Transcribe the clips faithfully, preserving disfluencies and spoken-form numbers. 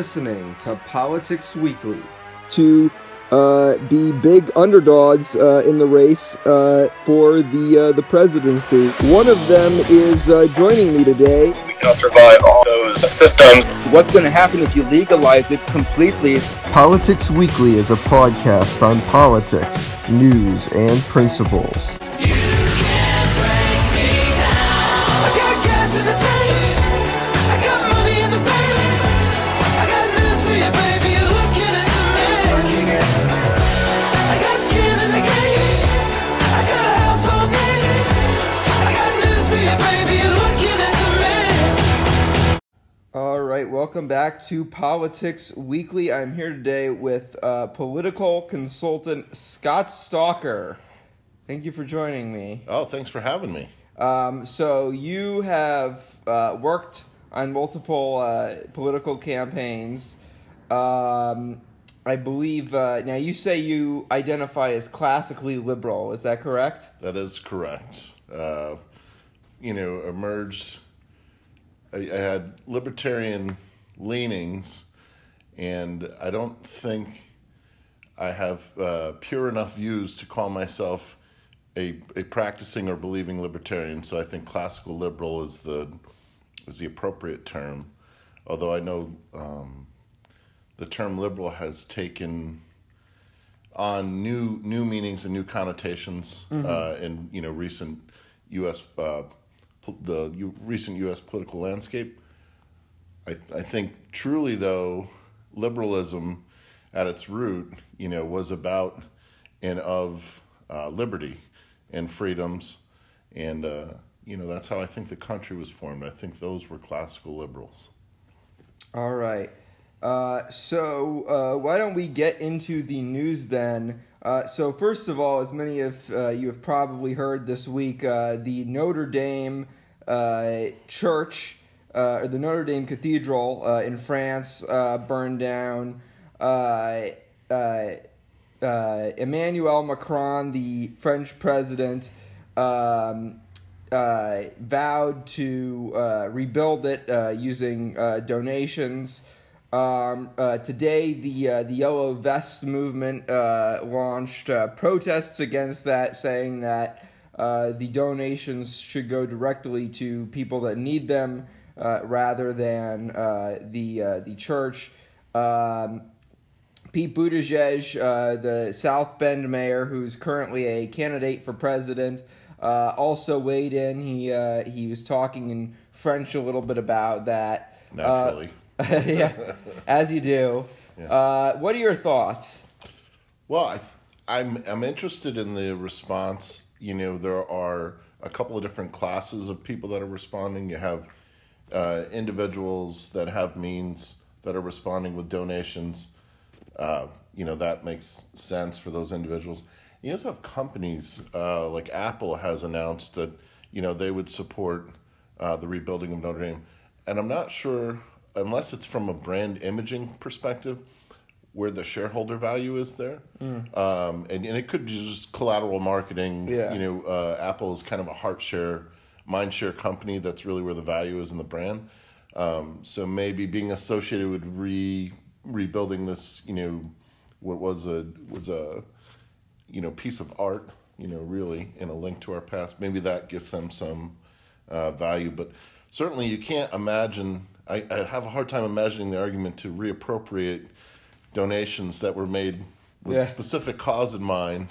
listening to Politics Weekly. To uh, be big underdogs uh, in the race uh, for the uh, the presidency. One of them is uh, joining me today. We cannot survive all those systems. What's going to happen if you legalize it completely? Politics Weekly is a podcast on politics, news, and principles. All right, welcome back to Politics Weekly. I'm here today with uh, political consultant Scott Stalker. Thank you for joining me. Oh, thanks for having me. Um, so you have uh, worked on multiple uh, political campaigns. Um, I believe, uh, now you say you identify as classically liberal, is that correct? That is correct. Uh, you know, emerged... I had libertarian leanings, and I don't think I have uh, pure enough views to call myself a a practicing or believing libertarian. So I think classical liberal is the is the appropriate term. Although I know um, the term liberal has taken on new new meanings and new connotations mm-hmm. uh, in you know recent U S Uh, the U- recent U S political landscape. I, I think truly, though, liberalism at its root, you know, was about and of uh, liberty and freedoms. And, uh, you know, that's how I think the country was formed. I think those were classical liberals. All right. Uh, so uh, why don't we get into the news then? Uh, so first of all, as many of uh, you have probably heard this week, uh, the Notre Dame uh, Church, uh, or the Notre Dame Cathedral uh, in France uh, burned down. Uh, uh, uh, Emmanuel Macron, the French president, um, uh, vowed to uh, rebuild it uh, using uh, donations. Um, uh, today, the uh, the Yellow Vest movement uh, launched uh, protests against that, saying that uh, the donations should go directly to people that need them uh, rather than uh, the uh, the church. Um, Pete Buttigieg, uh, the South Bend mayor, who's currently a candidate for president, uh, also weighed in. He uh, he was talking in French a little bit about that. Naturally. Uh, yeah, as you do. Yeah. Uh, what are your thoughts? Well, I th- I'm I'm interested in the response. You know, there are a couple of different classes of people that are responding. You have uh, individuals that have means that are responding with donations. Uh, you know, that makes sense for those individuals. You also have companies uh, like Apple has announced that, you know, they would support uh, the rebuilding of Notre Dame. And I'm not sure, unless it's from a brand imaging perspective, where the shareholder value is there. Mm. Um, and, and it could be just collateral marketing. Yeah. You know, uh, Apple is kind of a heart share, mind share company. That's really where the value is in the brand. Um, so maybe being associated with re rebuilding this, you know, what was a was a, you know, piece of art, you know, really in a link to our past. Maybe that gives them some uh, value. But certainly you can't imagine, I, I have a hard time imagining the argument to reappropriate donations that were made with yeah. specific cause in mind.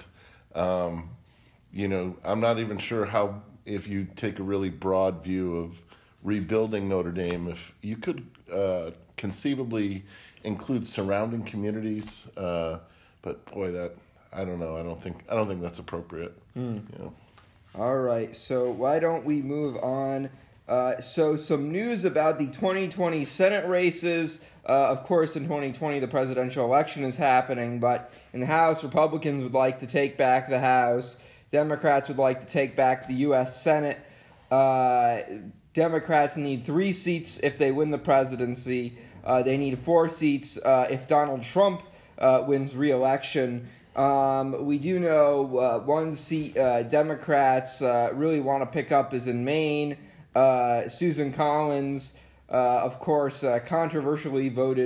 Um, you know, I'm not even sure how, if you take a really broad view of rebuilding Notre Dame, if you could uh, conceivably include surrounding communities, uh, but boy, that I don't know. I don't think I don't think that's appropriate. Mm. You know? All right, so why don't we move on? Uh, so some news about the twenty twenty Senate races. Uh, of course, in twenty twenty, the presidential election is happening, but in the House, Republicans would like to take back the House. Democrats would like to take back the U S Senate. Uh, Democrats need three seats if they win the presidency. Uh, they need four seats uh, if Donald Trump uh, wins re-election. Um, we do know uh, one seat uh, Democrats uh, really want to pick up is in Maine. Uh, Susan Collins, uh, of course, uh, controversially voted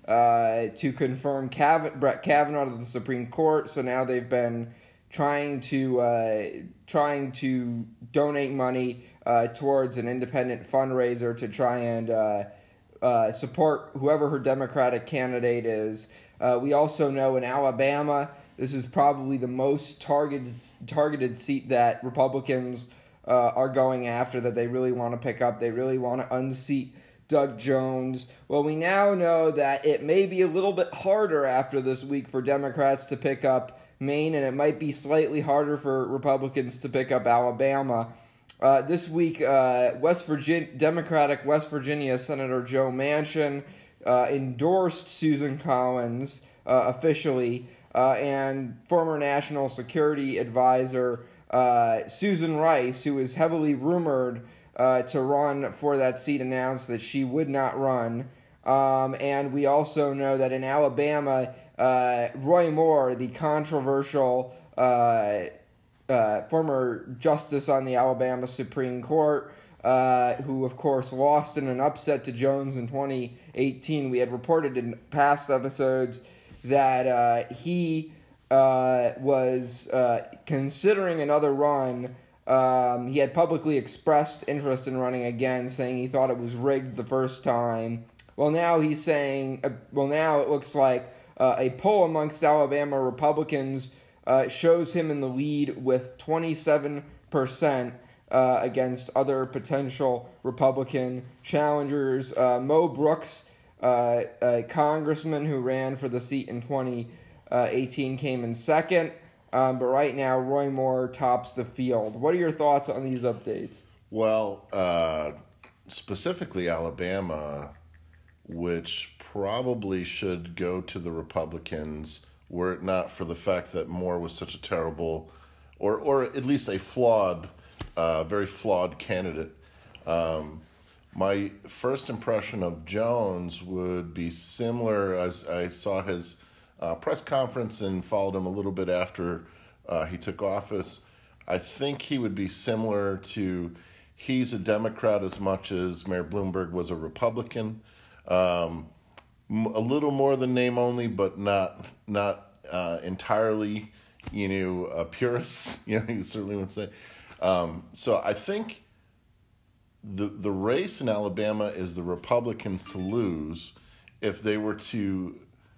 uh, to confirm Cav- Brett Kavanaugh to the Supreme Court. So now they've been trying to uh, trying to donate money uh, towards an independent fundraiser to try and uh, uh, support whoever her Democratic candidate is. Uh, we also know in Alabama, this is probably the most targeted targeted seat that Republicans uh, are going after, that they really want to pick up. They really want to unseat Doug Jones. Well, we now know that it may be a little bit harder after this week for Democrats to pick up Maine, and it might be slightly harder for Republicans to pick up Alabama. Uh, this week, uh, West Virginia, Democratic West Virginia Senator Joe Manchin uh, endorsed Susan Collins uh, officially, uh, and former National Security Advisor uh, Susan Rice, who is heavily rumored uh, to run for that seat, announced that she would not run. Um, and we also know that in Alabama, uh, Roy Moore, the controversial uh, uh, former justice on the Alabama Supreme Court, uh, who of course lost in an upset to Jones in twenty eighteen. We had reported in past episodes that uh, he uh, was uh, considering another run. Um, he had publicly expressed interest in running again, saying he thought it was rigged the first time. Well, now he's saying, uh, well, now it looks like uh, a poll amongst Alabama Republicans uh, shows him in the lead with twenty-seven percent uh, against other potential Republican challengers. Uh, Mo Brooks, uh, a congressman who ran for the seat in twenty eighteen, came in second. Um, but right now, Roy Moore tops the field. What are your thoughts on these updates? Well, uh, specifically Alabama, which probably should go to the Republicans were it not for the fact that Moore was such a terrible, or or at least a flawed, uh, very flawed candidate. Um, my first impression of Jones would be similar as I saw his uh, press conference and followed him a little bit after uh, he took office. I think he would be similar to, he's a Democrat as much as Mayor Bloomberg was a Republican. Um, a little more than name only, but not not uh, entirely, you know, a purist. You know, you certainly would say. Um, so I think the the race in Alabama is the Republicans to lose. If they were to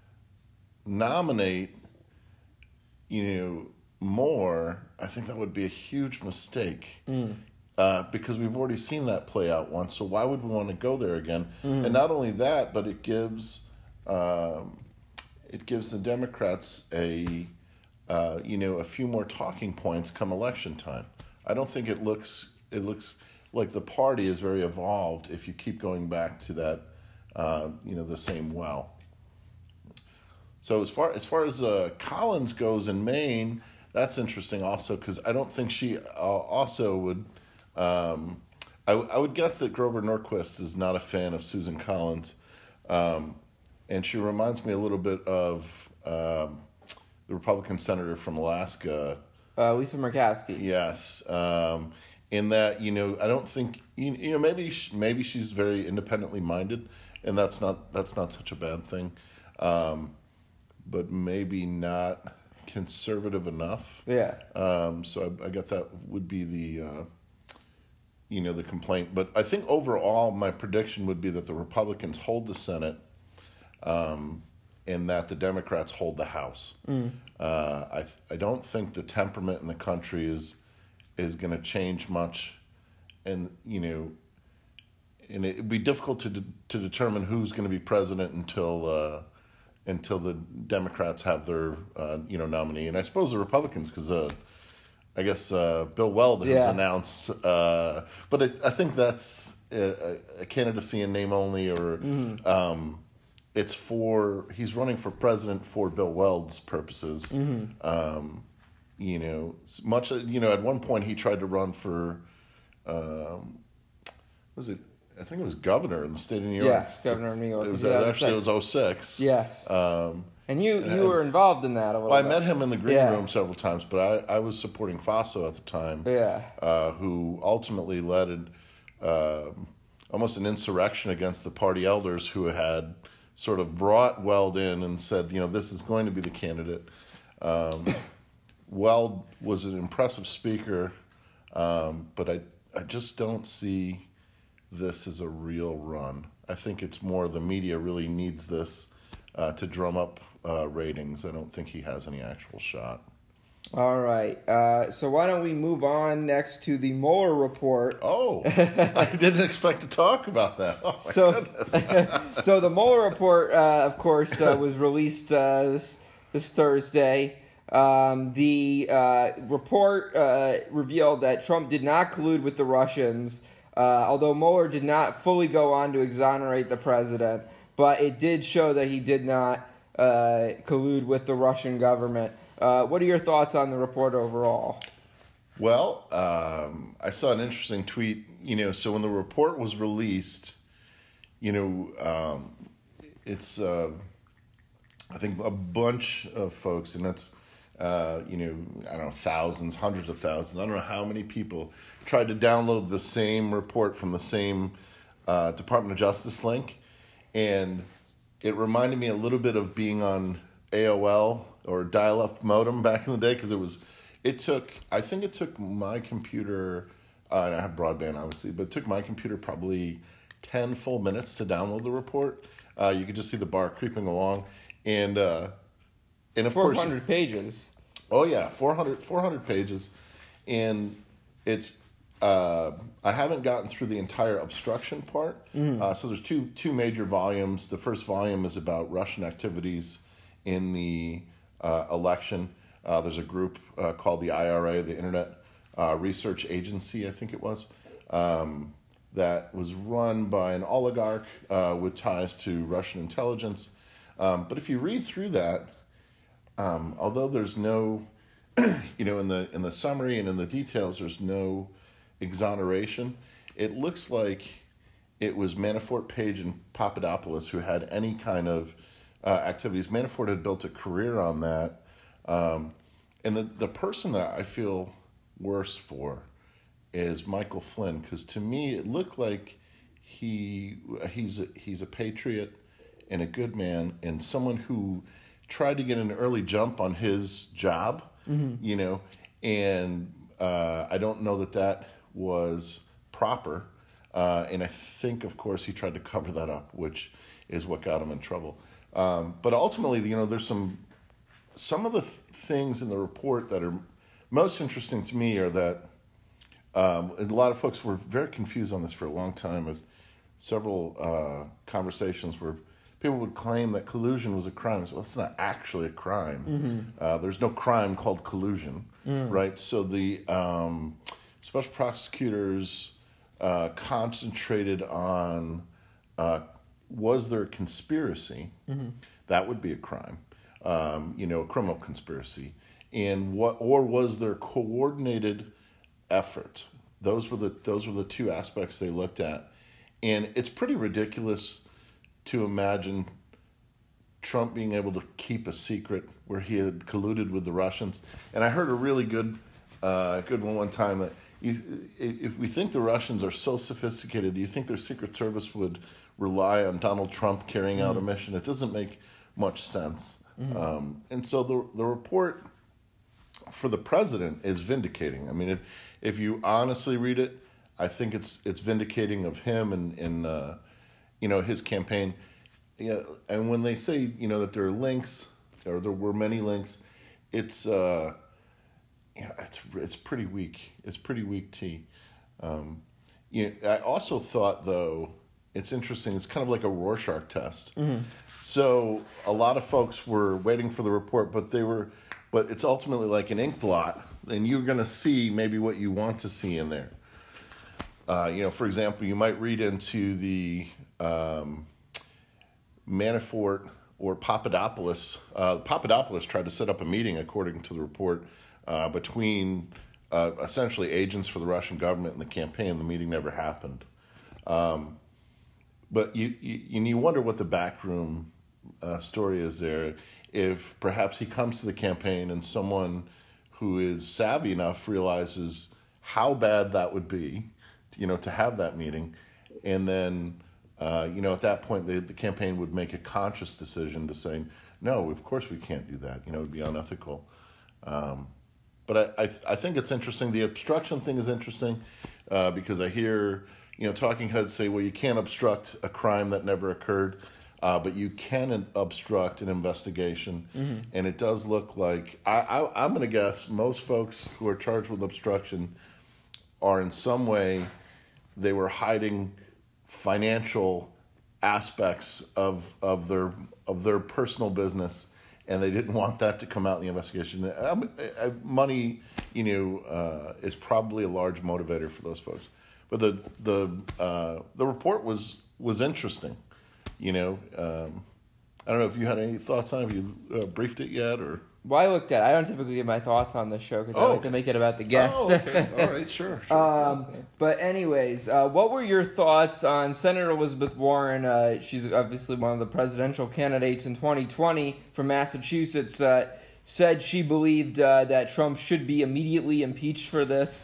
nominate, you know, Moore, I think that would be a huge mistake. Mm. Uh, because we've already seen that play out once, so why would we want to go there again? Mm. And not only that, but it gives um, it gives the Democrats a uh, you know a few more talking points come election time. I don't think it looks it looks like the party is very evolved if you keep going back to that uh, you know the same well. So as far as far as uh, Collins goes in Maine, that's interesting also because I don't think she uh, also would. Um, I, I would guess that Grover Norquist is not a fan of Susan Collins, um, and she reminds me a little bit of um, the Republican senator from Alaska, uh, Lisa Murkowski. Yes, um, in that you know I don't think you, you know maybe she, maybe she's very independently minded, and that's not that's not such a bad thing, um, but maybe not conservative enough. Yeah. Um, so I, I guess that would be the. Uh, you know, the complaint. But I think overall my prediction would be that the Republicans hold the Senate um, and that the Democrats hold the House. Mm. Uh, I I don't think the temperament in the country is is going to change much. And, you know, and it would be difficult to de- to determine who's going to be president until uh, until the Democrats have their, uh, you know, nominee. And I suppose the Republicans, because... Uh, I guess uh, Bill Weld has yeah. announced, uh, but it, I think that's a, a candidacy in name only, or mm-hmm. um, it's for he's running for president for Bill Weld's purposes. Mm-hmm. Um, you know, much you know. At one point, he tried to run for, um, was it? I think it was governor in the state of New York. Yes, governor of New York. It was uh, actually it was oh six. Yes. Um, And you, and, you were involved in that a little well, bit. I met him in the green yeah. room several times, but I, I was supporting Faso at the time, yeah. uh, who ultimately led an, uh, almost an insurrection against the party elders who had sort of brought Weld in and said, you know, this is going to be the candidate. Um, Weld was an impressive speaker, um, but I, I just don't see this as a real run. I think it's more the media really needs this uh, to drum up uh, ratings. I don't think he has any actual shot. All right. Uh, so why don't we move on next to the Mueller report? Oh, I didn't expect to talk about that. Oh my So, goodness. so the Mueller report, uh, of course, uh, was released uh, this this Thursday. Um, the uh, report uh, revealed that Trump did not collude with the Russians, uh, although Mueller did not fully go on to exonerate the president. But it did show that he did not uh, collude with the Russian government. Uh, what are your thoughts on the report overall? Well, um, I saw an interesting tweet. You know, so when the report was released, you know, um, it's uh, I think a bunch of folks, and that's uh, you know, I don't know, thousands, hundreds of thousands. I don't know how many people tried to download the same report from the same uh, Department of Justice link, and it reminded me a little bit of being on A O L or dial-up modem back in the day, because it was, it took, I think it took my computer, uh, and I have broadband obviously, but it took my computer probably ten full minutes to download the report. Uh, you could just see the bar creeping along, and uh, and of course, four hundred pages. Oh yeah, four hundred, four hundred pages, and it's. Uh, I haven't gotten through the entire obstruction part. Mm. Uh, so there's two two major volumes. The first volume is about Russian activities in the uh, election. Uh, there's a group uh, called the I R A, the Internet uh, Research Agency, I think it was, um, that was run by an oligarch uh, with ties to Russian intelligence. Um, but if you read through that, um, although there's no, you know, in the in the summary and in the details, there's no exoneration. It looks like it was Manafort, Page, and Papadopoulos who had any kind of uh, activities. Manafort had built a career on that. Um, and the, the person that I feel worst for is Michael Flynn, because to me it looked like he he's a, he's a patriot and a good man and someone who tried to get an early jump on his job, mm-hmm. you know, and uh, I don't know that that was proper. Uh, and I think, of course, he tried to cover that up, which is what got him in trouble. Um, but ultimately, you know, there's some some of the th- things in the report that are most interesting to me are that um, and a lot of folks were very confused on this for a long time. With several uh, conversations where people would claim that collusion was a crime. So well, it's not actually a crime. Mm-hmm. Uh, there's no crime called collusion, mm. right? So the um, special prosecutors uh, concentrated on uh, was there a conspiracy? Mm-hmm. That would be a crime, um, you know, a criminal conspiracy, and what or was there coordinated effort? Those were the those were the two aspects they looked at, and it's pretty ridiculous to imagine Trump being able to keep a secret where he had colluded with the Russians. And I heard a really good, uh, good one one time that you, if we think the Russians are so sophisticated, do you think their Secret Service would rely on Donald Trump carrying out mm-hmm. a mission? It doesn't make much sense. Mm-hmm. Um, and so the the report for the president is vindicating. I mean, if if you honestly read it, I think it's it's vindicating of him and and. Uh, you know, his campaign. Yeah, and when they say, you know, that there are links, or there were many links, it's, uh, you know, it's, it's pretty weak. It's pretty weak tea. Um, you know, I also thought, though, it's interesting, it's kind of like a Rorschach test. Mm-hmm. So a lot of folks were waiting for the report, but they were, but it's ultimately like an ink blot, and you're going to see maybe what you want to see in there. Uh, you know, for example, you might read into the um, Manafort or Papadopoulos. Uh, Papadopoulos tried to set up a meeting, according to the report, uh, between uh, essentially agents for the Russian government and the campaign. The meeting never happened. Um, but you, you, you wonder what the backroom uh, story is there. If perhaps he comes to the campaign and someone who is savvy enough realizes how bad that would be, you know, to have that meeting, and then uh, you know, at that point, the, the campaign would make a conscious decision to say, no, of course we can't do that. You know, it would be unethical. Um, but I, I, I think it's interesting. The obstruction thing is interesting uh, because I hear, you know, talking heads say, well, you can't obstruct a crime that never occurred, uh, but you can obstruct an investigation. Mm-hmm. And it does look like, I, I, I'm going to guess most folks who are charged with obstruction are in some way, they were hiding financial aspects of of their of their personal business, and they didn't want that to come out in the investigation. Um, uh, money, you know, uh, is probably a large motivator for those folks. But the the uh, the report was was interesting. You know, um, I don't know if you had any thoughts on it. Have you uh, briefed it yet, or? Well, I looked at it. I don't typically give my thoughts on the show because Oh, I like okay. to make it about the guest. Oh, okay. All right, sure. sure. Um, but anyways, uh, what were your thoughts on Senator Elizabeth Warren? Uh, she's obviously one of the presidential candidates in twenty twenty from Massachusetts. Uh, said she believed uh, that Trump should be immediately impeached for this.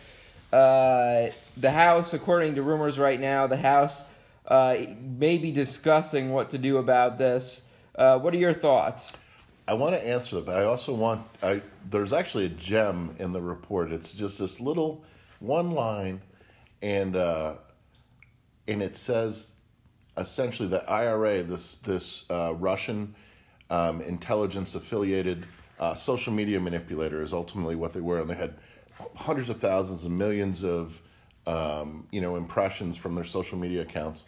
Uh, the House, according to rumors right now, the House uh, may be discussing what to do about this. Uh, what are your thoughts? I want to answer that, but I also want, I, there's actually a gem in the report. It's just this little one line, and uh, and it says essentially the I R A, this this uh, Russian um, intelligence-affiliated uh, social media manipulator is ultimately what they were, and they had hundreds of thousands and millions of um, you know impressions from their social media accounts,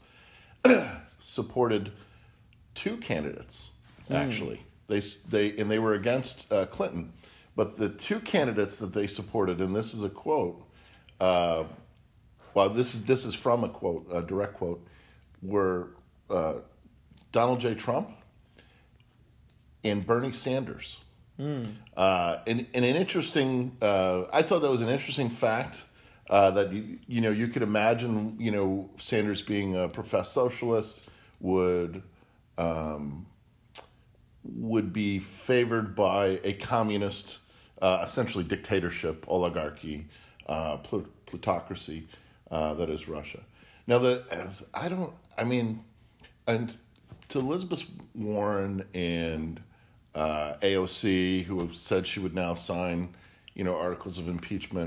supported two candidates, actually. Mm. They they and they were against uh, Clinton, but the two candidates that they supported, and this is a quote. Uh, well, this is this is from a quote, a direct quote, were uh, Donald J. Trump and Bernie Sanders. Mm. Uh, and, and an interesting, uh, I thought that was an interesting fact uh, that you you know you could imagine you know Sanders being a professed socialist would. Um, would be favored by a communist, uh, essentially dictatorship, oligarchy, uh, plut- plutocracy uh, that is Russia. Now, that as I don't, I mean, and to Elizabeth Warren and uh, A O C, who have said she would now sign, you know, articles of impeachment,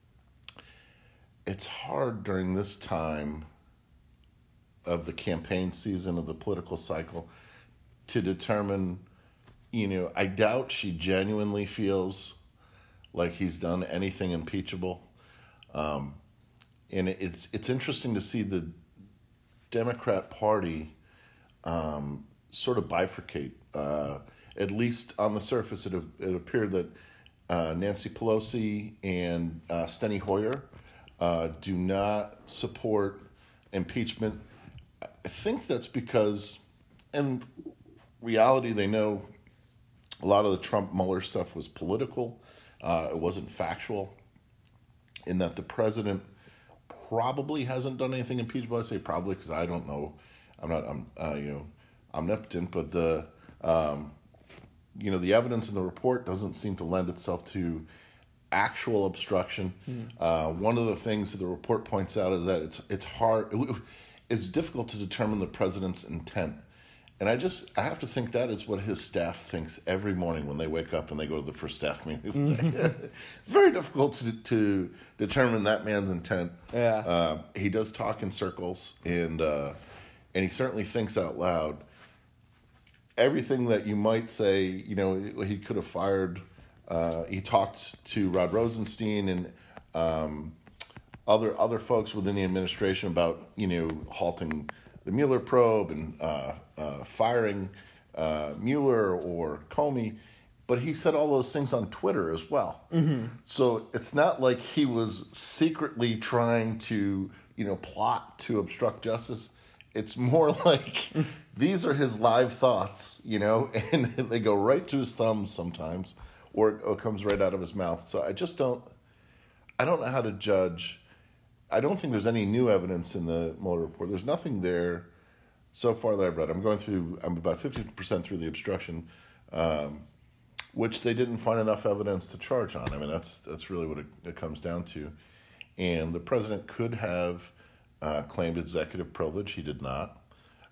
it's hard during this time of the campaign season, of the political cycle, to determine, you know, I doubt she genuinely feels like he's done anything impeachable. Um, and it's it's interesting to see the Democrat Party um, sort of bifurcate. Uh, at least on the surface, it, it appeared that uh, Nancy Pelosi and uh, Steny Hoyer uh, do not support impeachment. I think that's because, and reality, they know a lot of the Trump Mueller stuff was political. Uh, it wasn't factual. In that the president probably hasn't done anything impeachable. I say probably because I don't know. I'm not. I'm uh, you know omnipotent, but the um, you know the evidence in the report doesn't seem to lend itself to actual obstruction. Mm. Uh, one of the things that the report points out is that it's it's hard. It, it's difficult to determine the president's intent. And I just, I have to think that is what his staff thinks every morning when they wake up and they go to the first staff meeting. Mm-hmm. Very difficult to, to determine that man's intent. Yeah. Uh, he does talk in circles, and uh, and he certainly thinks out loud. Everything that you might say, you know, he could have fired. Uh, he talked to Rod Rosenstein and um, other other folks within the administration about, you know, halting the Mueller probe and uh, uh, firing uh, Mueller or Comey, but he said all those things on Twitter as well. Mm-hmm. So it's not like he was secretly trying to, you know, plot to obstruct justice. It's more like these are his live thoughts, you know, and they go right to his thumbs sometimes, or it comes right out of his mouth. So I just don't, I don't know how to judge. I don't think there's any new evidence in the Mueller report. There's nothing there so far that I've read. I'm going through, I'm about fifty percent through the obstruction, um, which they didn't find enough evidence to charge on. I mean, that's that's really what it, it comes down to. And the president could have uh, claimed executive privilege. He did not.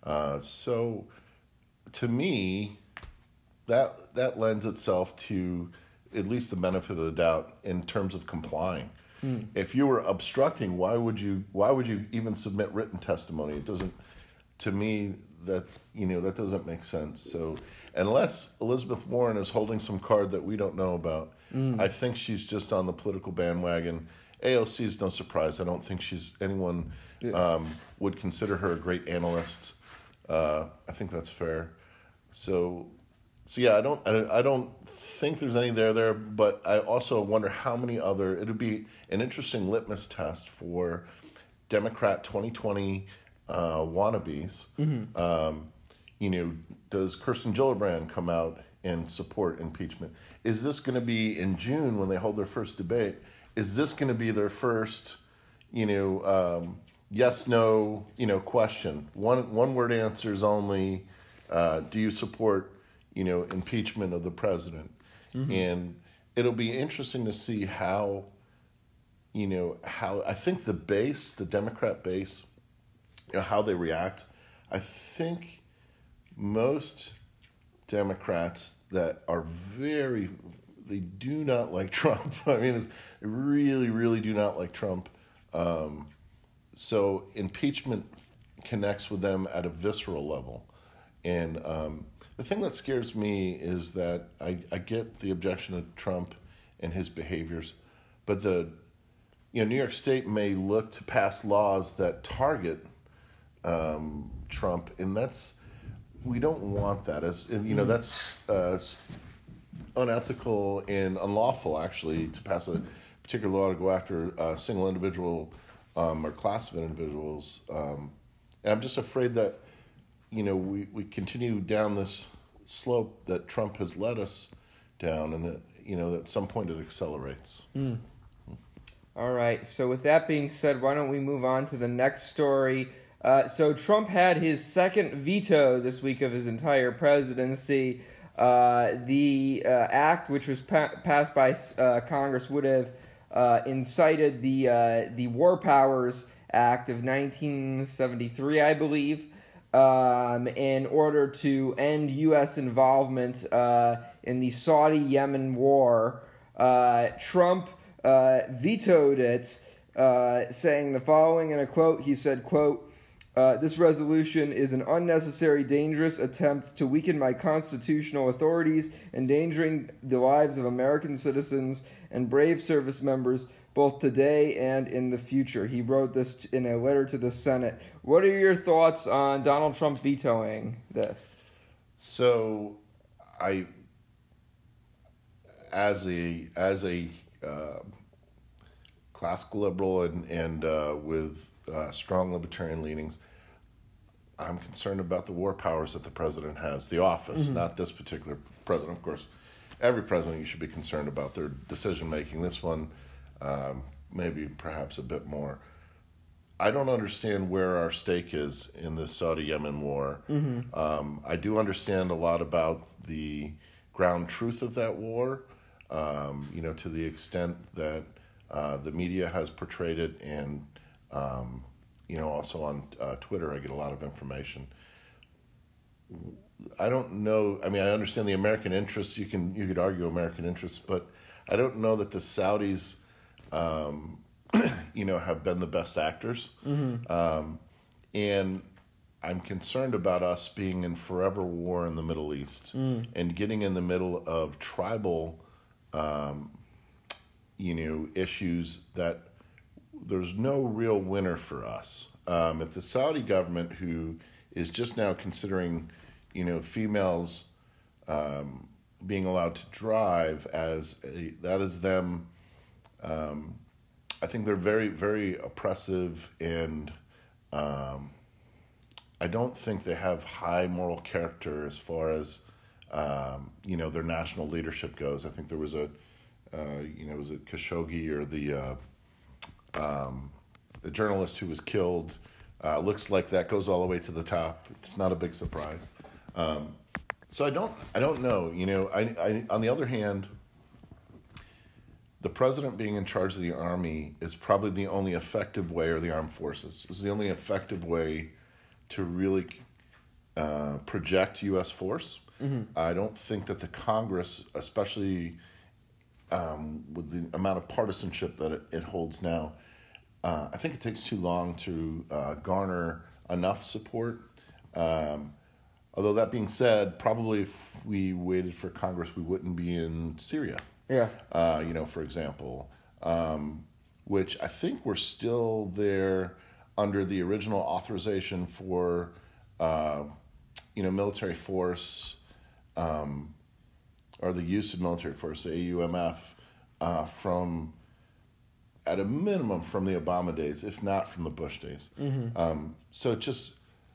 Uh, so, to me, that that lends itself to at least the benefit of the doubt in terms of complying. Mm. If you were obstructing, why would you why would you even submit written testimony? It doesn't, to me, that you know that doesn't make sense. So unless Elizabeth Warren is holding some card that we don't know about, mm. I think she's just on the political bandwagon. A O C is no surprise. I don't think she's anyone yeah. um, would consider her a great analyst. Uh, I think that's fair. So, so yeah, I don't, I, I don't think there's any there there. But I also wonder how many other. It would be an interesting litmus test for Democrat twenty twenty uh, wannabes. Mm-hmm. Um, you know, does Kirsten Gillibrand come out and support impeachment? Is this going to be in June when they hold their first debate? Is this going to be their first, you know, um, yes, no, you know, question? One one word answers only. Uh, do you support, you know, impeachment of the president? Mm-hmm. And it'll be interesting to see how, you know, how I think the base, the Democrat base, you know, how they react. I think most Democrats that are very, they do not like Trump. I mean, it's, they really, really do not like Trump. Um, so impeachment connects with them at a visceral level. And um, the thing that scares me is that I, I get the objection to Trump and his behaviors, but the, you know, New York State may look to pass laws that target um, Trump, and that's, we don't want that. As you know, that's uh, unethical and unlawful, actually, to pass a particular law to go after a single individual um, or class of individuals. Um, and I'm just afraid that, you know, we, we continue down this slope that Trump has led us down, and that, you know, at some point it accelerates. Mm. All right. So with that being said, why don't we move on to the next story? Uh, so Trump had his second veto this week of his entire presidency. Uh, the uh, act, which was pa- passed by uh, Congress, would have uh, incited the uh, the War Powers Act of nineteen seventy-three, I believe, um, in order to end U S involvement uh, in the Saudi-Yemen war. Uh, Trump uh, vetoed it, uh, saying the following in a quote. He said, quote, Uh, this resolution is an unnecessary, dangerous attempt to weaken my constitutional authorities, endangering the lives of American citizens and brave service members both today and in the future. He wrote this in a letter to the Senate. What are your thoughts on Donald Trump vetoing this? So, I, as a as a uh, classical liberal and and uh, with uh, strong libertarian leanings, I'm concerned about the war powers that the president has, the office, mm-hmm. not this particular president. Of course, every president you should be concerned about their decision-making. This one, um, maybe perhaps a bit more. I don't understand where our stake is in the Saudi-Yemen war. Mm-hmm. Um, I do understand a lot about the ground truth of that war, um, you know, to the extent that uh, the media has portrayed it, and um, you know, also on uh, Twitter, I get a lot of information. I don't know. I mean, I understand the American interests. You can you could argue American interests, but I don't know that the Saudis, um, you know, have been the best actors. Mm-hmm. Um, and I'm concerned about us being in forever war in the Middle East mm. and getting in the middle of tribal, um, you know, issues that there's no real winner for us. Um, if the Saudi government, who is just now considering, you know, females um, being allowed to drive as a, that is them, um, I think they're very, very oppressive, and um, I don't think they have high moral character as far as, um, you know, their national leadership goes. I think there was a, uh, you know, was it Khashoggi or the, uh, Um, the journalist who was killed, uh, looks like that goes all the way to the top. It's not a big surprise. Um, so I don't, I don't know. You know, I, I, on the other hand, the president being in charge of the army is probably the only effective way, or the armed forces is the only effective way to really uh, project U S force. Mm-hmm. I don't think that the Congress, especially um, with the amount of partisanship that it, it holds now, uh, I think it takes too long to uh, garner enough support. Um, although that being said, probably if we waited for Congress, we wouldn't be in Syria. Yeah. Uh, you know, for example, um, which I think we're still there under the original authorization for, uh, you know, military force, um, or the use of military force, the A U M F, uh, from, at a minimum, from the Obama days, if not from the Bush days. Mm-hmm. Um, so just,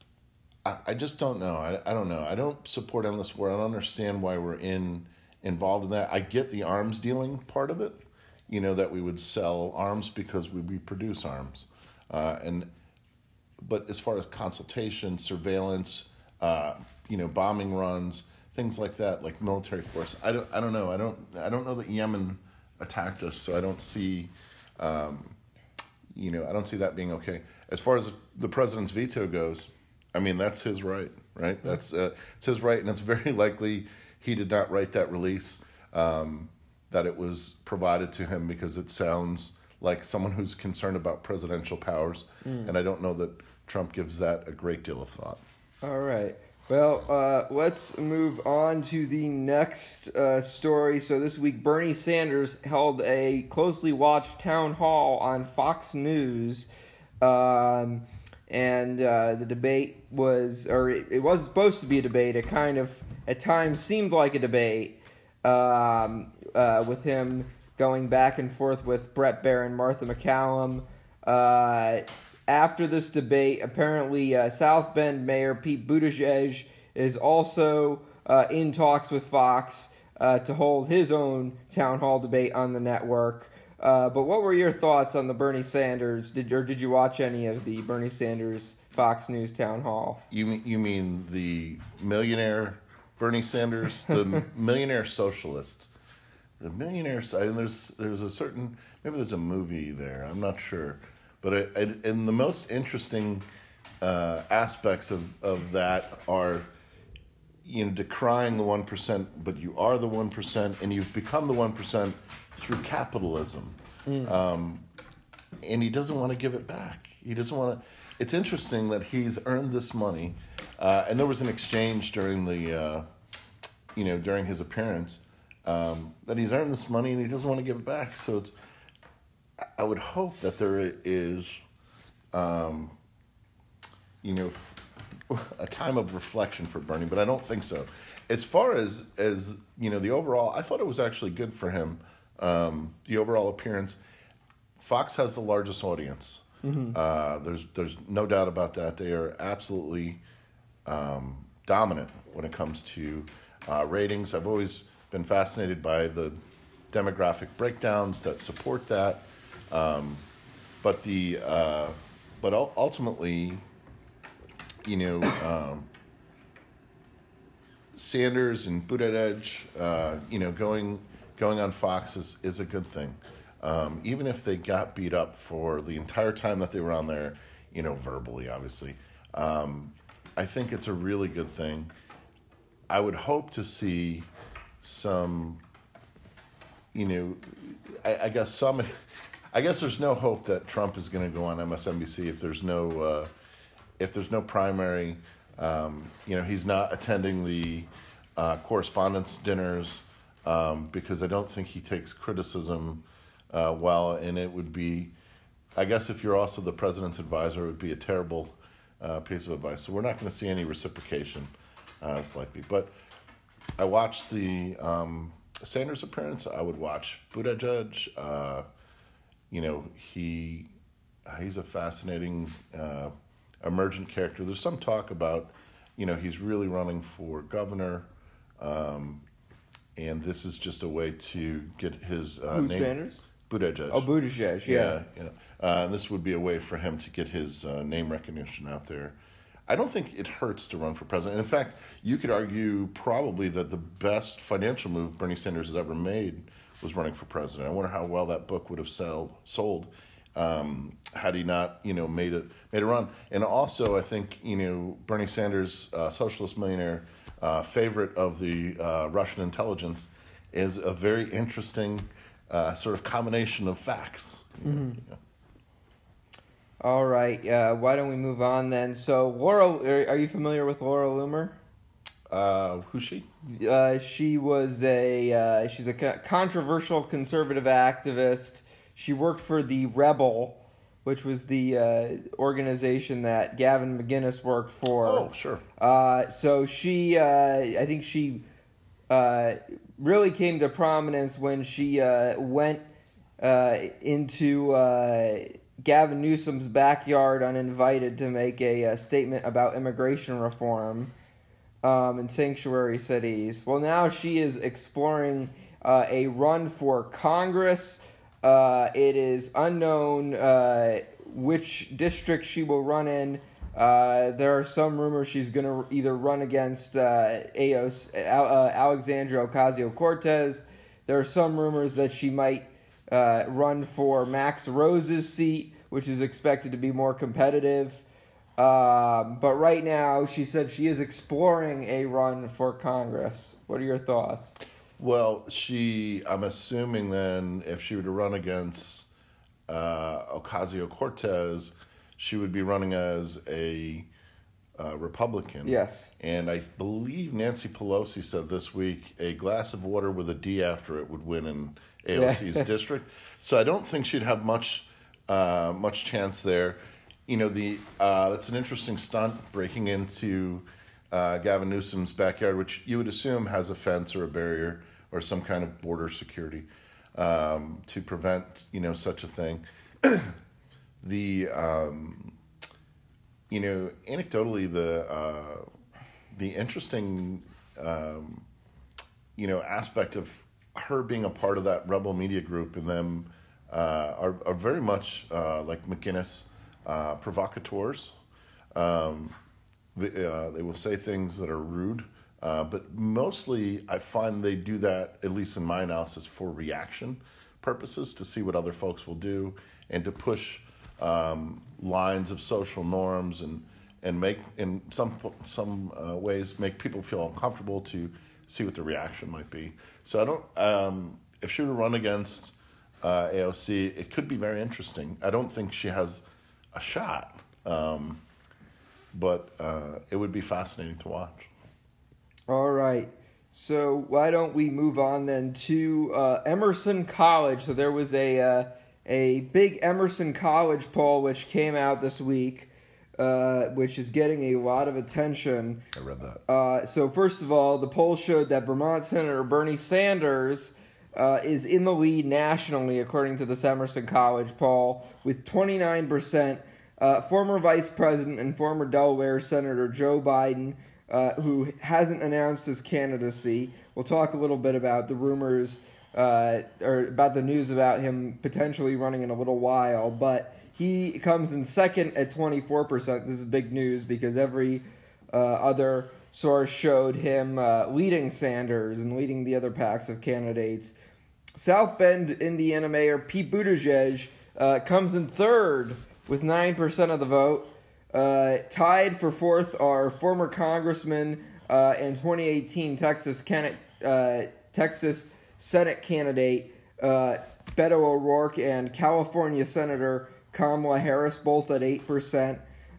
I, I just don't know. I, I don't know. I don't support endless war. I don't understand why we're in involved in that. I get the arms dealing part of it, you know, that we would sell arms because we, we produce arms. Uh, and but as far as consultation, surveillance, uh, you know, bombing runs, things like that, like military force, I don't, I don't know. I don't, I don't know that Yemen attacked us, so I don't see, um, you know, I don't see that being okay. As far as the president's veto goes, I mean, that's his right, right? Mm-hmm. That's uh, it's his right, and it's very likely he did not write that release. Um, that it was provided to him because it sounds like someone who's concerned about presidential powers, mm. and I don't know that Trump gives that a great deal of thought. All right. Well, uh, let's move on to the next uh, story. So this week, Bernie Sanders held a closely watched town hall on Fox News, um, and uh, the debate was, or it, it was supposed to be a debate. It kind of, at times, seemed like a debate. Um, uh, with him going back and forth with Brett Baer and Martha McCallum. Uh, after this debate, apparently uh, South Bend Mayor Pete Buttigieg is also uh, in talks with Fox uh, to hold his own town hall debate on the network. Uh, but what were your thoughts on the Bernie Sanders? Did or did you watch any of the Bernie Sanders Fox News town hall? You mean you mean the millionaire Bernie Sanders, the millionaire socialist? The millionaire side, and there's there's a certain, maybe there's a movie there, I'm not sure, but it, it, and the most interesting uh, aspects of, of that are, you know, decrying the one percent, but you are the one percent, and you've become the one percent through capitalism, mm. um, and he doesn't want to give it back. He doesn't want to. It's interesting that he's earned this money, uh, and there was an exchange during the, uh, you know, during his appearance. Um, that he's earned this money and he doesn't want to give it back. So it's, I would hope that there is, um, you know, a time of reflection for Bernie, but I don't think so. As far as, as you know, the overall, I thought it was actually good for him, um, the overall appearance. Fox has the largest audience. Mm-hmm. Uh, there's there's no doubt about that. They are absolutely um, dominant when it comes to uh, ratings. I've always been fascinated by the demographic breakdowns that support that, um, but the uh, but ultimately, you know, um, Sanders and Buttigieg, uh, you know, going going on Fox is, is a good thing, um, even if they got beat up for the entire time that they were on there, you know, verbally, obviously. Um, I think it's a really good thing. I would hope to see some, you know, I, I guess some, I guess there's no hope that Trump is going to go on M S N B C if there's no, uh, if there's no primary. Um, you know, he's not attending the uh, correspondence dinners um, because I don't think he takes criticism uh, well, and it would be, I guess, if you're also the president's advisor, it would be a terrible uh, piece of advice. So we're not going to see any reciprocation. Uh, it's likely, but. I watched the um, Sanders appearance. I would watch Buttigieg. Uh, you know, he he's a fascinating uh, emergent character. There's some talk about, you know, he's really running for governor, um, and this is just a way to get his uh, Who, name. Sanders? Buttigieg. Oh, Buttigieg, yeah. Yeah, yeah. Uh, and this would be a way for him to get his uh, name recognition out there. I don't think it hurts to run for president. In fact, you could argue probably that the best financial move Bernie Sanders has ever made was running for president. I wonder how well that book would have sell, sold. um, had he not, you know, made it made a run. And also, I think, you know, Bernie Sanders, uh, socialist millionaire, uh, favorite of the uh, Russian intelligence, is a very interesting uh, sort of combination of facts. Mm-hmm. You know. All right. Uh, why don't we move on then? So, Laura, are, are you familiar with Laura Loomer? Uh, who's she? Uh, she was a uh, she's a co- controversial conservative activist. She worked for the Rebel, which was the uh, organization that Gavin McInnes worked for. Oh, sure. Uh, so she, uh, I think she uh, really came to prominence when she uh, went uh, into uh, Gavin Newsom's backyard uninvited to make a, a statement about immigration reform. Um, in sanctuary cities. Well, now she is exploring uh, a run for Congress. Uh, it is unknown uh, which district she will run in. Uh, there are some rumors she's going to either run against uh, A O C, uh, Alexandria Ocasio-Cortez. There are some rumors that she might uh, run for Max Rose's seat, which is expected to be more competitive. Um, but right now, she said she is exploring a run for Congress. What are your thoughts? Well, she, I'm assuming then, if she were to run against uh, Ocasio-Cortez, she would be running as a uh, Republican. Yes. And I believe Nancy Pelosi said this week a glass of water with a D after it would win in A O C's yeah. district. So I don't think she'd have much, uh, much chance there. You know, the uh, that's an interesting stunt, breaking into uh, Gavin Newsom's backyard, which you would assume has a fence or a barrier or some kind of border security um, to prevent, you know, such a thing. the, um, you know, anecdotally, the uh, the interesting, um, you know, aspect of her being a part of that rebel media group and them uh, are, are very much uh, like McInnes. Uh, provocateurs. Um, they, uh, they will say things that are rude, uh, but mostly I find they do that, at least in my analysis, for reaction purposes, to see what other folks will do and to push um, lines of social norms and and make, in some some uh, ways, make people feel uncomfortable to see what the reaction might be. So I don't. Um, if she were to run against uh, A O C, it could be very interesting. I don't think she has a shot, um, but uh, it would be fascinating to watch. All right. So why don't we move on then to uh, Emerson College? So there was a uh, a big Emerson College poll which came out this week, uh, which is getting a lot of attention. I read that. Uh, so first of all, the poll showed that Vermont Senator Bernie Sanders uh, is in the lead nationally, according to this Emerson College poll, with twenty-nine percent. Uh, former Vice President and former Delaware Senator Joe Biden, uh, who hasn't announced his candidacy. We'll talk a little bit about the rumors, uh, or about the news about him potentially running in a little while, but he comes in second at twenty-four percent. This is big news because every uh, other source showed him uh, leading Sanders and leading the other packs of candidates. South Bend, Indiana Mayor Pete Buttigieg uh, comes in third with nine percent of the vote. Uh, tied for fourth are former Congressman uh, and twenty eighteen Texas Can- uh, Texas Senate candidate uh, Beto O'Rourke and California Senator Kamala Harris, both at eight percent.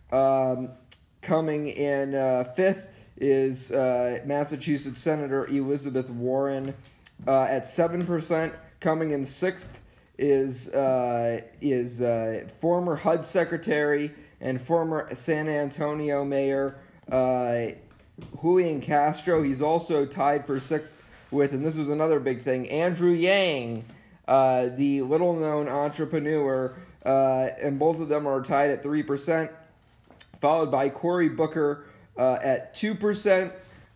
Um, coming in uh, fifth is uh, Massachusetts Senator Elizabeth Warren uh, at seven percent. Coming in sixth is uh, is uh, former H U D Secretary and former San Antonio Mayor uh, Julian Castro. He's also tied for sixth with, and this was another big thing, Andrew Yang, uh, the little-known entrepreneur, uh, and both of them are tied at three percent, followed by Cory Booker uh, at two percent.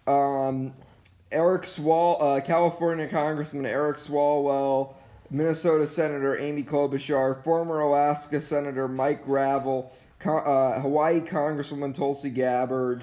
Um, Eric Swal, uh, California Congressman Eric Swalwell, Minnesota Senator Amy Klobuchar, former Alaska Senator Mike Gravel, uh, Hawaii Congresswoman Tulsi Gabbard,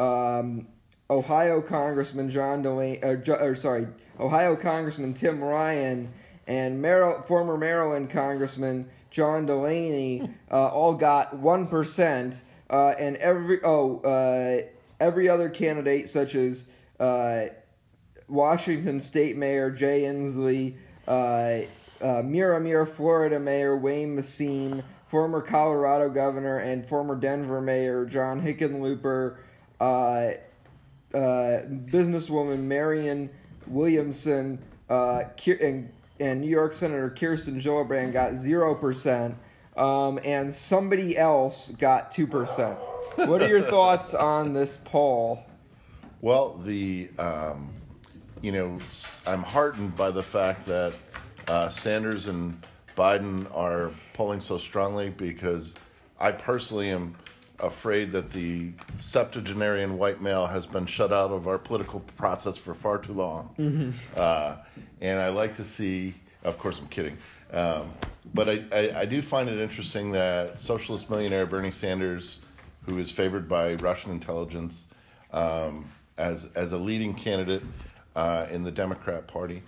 um, Ohio Congressman John Delaney, uh, or sorry, Ohio Congressman Tim Ryan, and Mar- former Maryland Congressman John Delaney, uh, all got one percent, uh, and every oh uh, every other candidate, such as uh, Washington State Mayor Jay Inslee, uh, uh, Miramar, Florida Mayor Wayne Massine, former Colorado Governor and former Denver Mayor John Hickenlooper, uh, uh, businesswoman Marianne Williamson, uh, and, and New York Senator Kirsten Gillibrand got zero percent, um, and somebody else got two percent. What are your thoughts on this poll? Well, the um, you know, I'm heartened by the fact that uh, Sanders and Biden are polling so strongly, because I personally am afraid that the septuagenarian white male has been shut out of our political process for far too long. Mm-hmm. Uh, and I like to see, of course I'm kidding, um, but I, I, I do find it interesting that socialist millionaire Bernie Sanders, who is favored by Russian intelligence um, as, as a leading candidate uh, in the Democrat Party,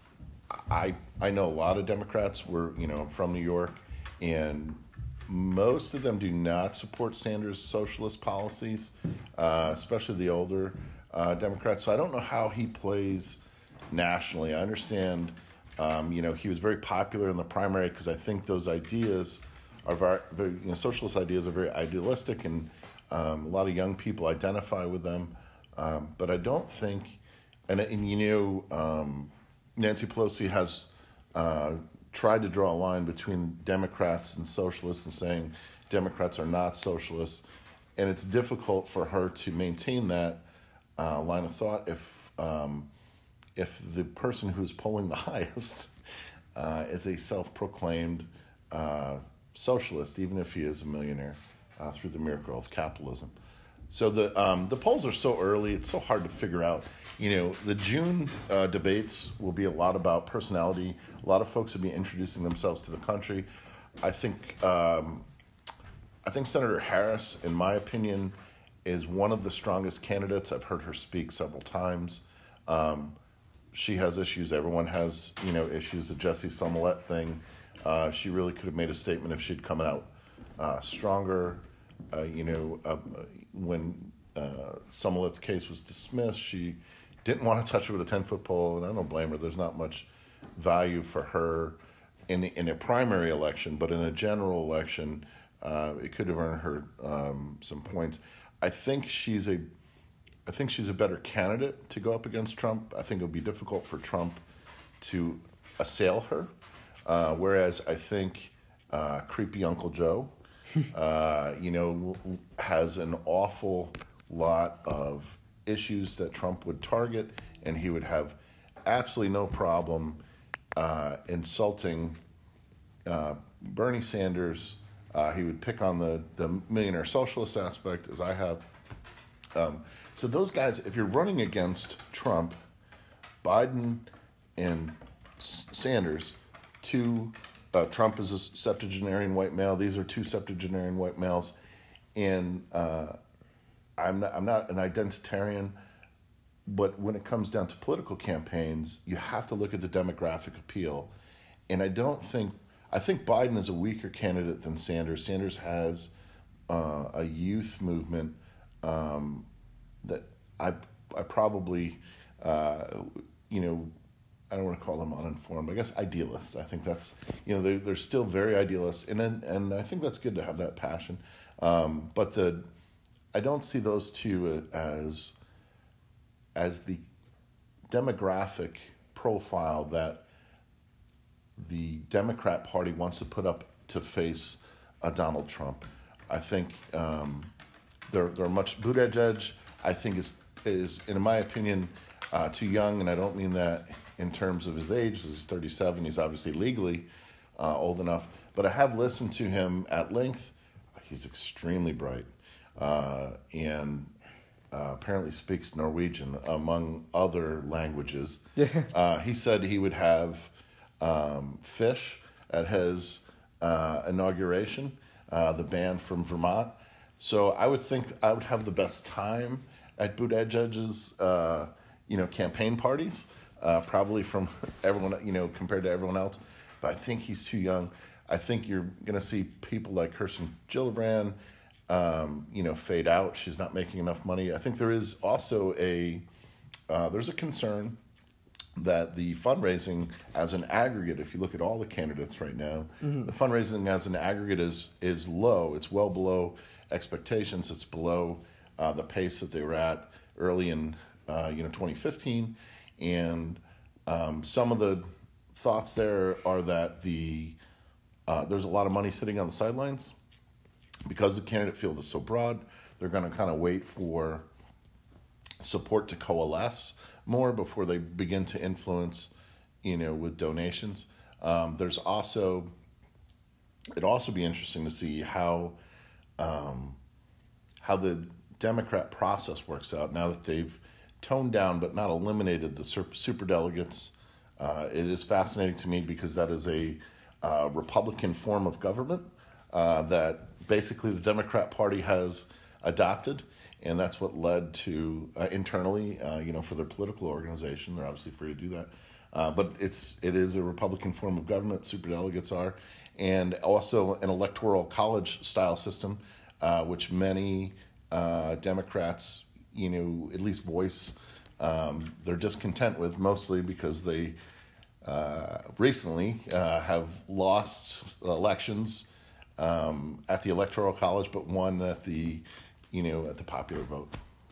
I I know a lot of Democrats. Were you know from New York, and most of them do not support Sanders' socialist policies, uh, especially the older uh, Democrats. So I don't know how he plays nationally. I understand, um, you know, he was very popular in the primary because I think those ideas are very, very you know, socialist ideas are very idealistic, and um, a lot of young people identify with them. Um, but I don't think, and and you know. Um, Nancy Pelosi has uh, tried to draw a line between Democrats and socialists and saying Democrats are not socialists. And it's difficult for her to maintain that uh, line of thought if um, if the person who's polling the highest uh, is a self-proclaimed uh, socialist, even if he is a millionaire uh, through the miracle of capitalism. So the um, the polls are so early; it's so hard to figure out. You know, the June uh, debates will be a lot about personality. A lot of folks will be introducing themselves to the country. I think um, I think Senator Harris, in my opinion, is one of the strongest candidates. I've heard her speak several times. Um, she has issues. Everyone has, you know, issues. The Jussie Smollett thing. Uh, she really could have made a statement if she'd come out uh, stronger. Uh, you know, uh, when uh, Smollett's case was dismissed, she didn't want to touch it with a ten-foot pole, and I don't blame her. There's not much value for her in in a primary election, but in a general election, uh, it could have earned her um, some points. I think she's a, I think she's a better candidate to go up against Trump. I think it would be difficult for Trump to assail her, uh, whereas I think uh, creepy Uncle Joe, uh, you know, has an awful lot of issues that Trump would target, and he would have absolutely no problem uh, insulting uh, Bernie Sanders. Uh, he would pick on the, the millionaire socialist aspect, as I have. Um, so those guys, if you're running against Trump, Biden and S- Sanders, two, uh, Trump is a septuagenarian white male. These are two septuagenarian white males, and uh, I'm not, I'm not an identitarian, but when it comes down to political campaigns, you have to look at the demographic appeal. And I don't think, I think Biden is a weaker candidate than Sanders. Sanders has uh, a youth movement um, that I, I probably, uh, you know, I don't want to call them uninformed, I guess idealists. I think that's, you know, they're, they're still very idealists. And then, and I think that's good to have that passion. Um, but the, I don't see those two as as the demographic profile that the Democrat Party wants to put up to face uh, Donald Trump. I think um, they're they're much Buttigieg, I think is is in my opinion uh, too young, and I don't mean that in terms of his age. He's thirty-seven. He's obviously legally uh, old enough, but I have listened to him at length. He's extremely bright. Uh, and uh, apparently speaks Norwegian, among other languages. uh, he said he would have um, Fish at his uh, inauguration, uh, the band from Vermont. So I would think I would have the best time at Buttigieg's, uh, you know, campaign parties, uh, probably from everyone, you know, compared to everyone else. But I think he's too young. I think you're going to see people like Kirsten Gillibrand, um, you know, fade out. She's not making enough money. I think there is also a uh, there's a concern that the fundraising as an aggregate, if you look at all the candidates right now, mm-hmm. the fundraising as an aggregate is is low. It's well below expectations. It's below uh, the pace that they were at early in uh, you know twenty fifteen, and um, some of the thoughts there are that the uh, there's a lot of money sitting on the sidelines because the candidate field is so broad. They're going to kind of wait for support to coalesce more before they begin to influence, you know, with donations. Um, there's also, it'd also be interesting to see how, um, how the Democrat process works out now that they've toned down but not eliminated the super delegates. Uh, it is fascinating to me because that is a uh, Republican form of government uh, that basically the Democrat Party has adopted. And that's what led to uh, internally, uh, you know, for their political organization. They're obviously free to do that, uh, but it's it is a Republican form of government. Superdelegates are, and also an electoral college style system, uh, which many uh, Democrats, you know, at least voice um, their discontent with, mostly because they uh, recently uh, have lost elections um, at the electoral college, but won at the you know, at the popular vote.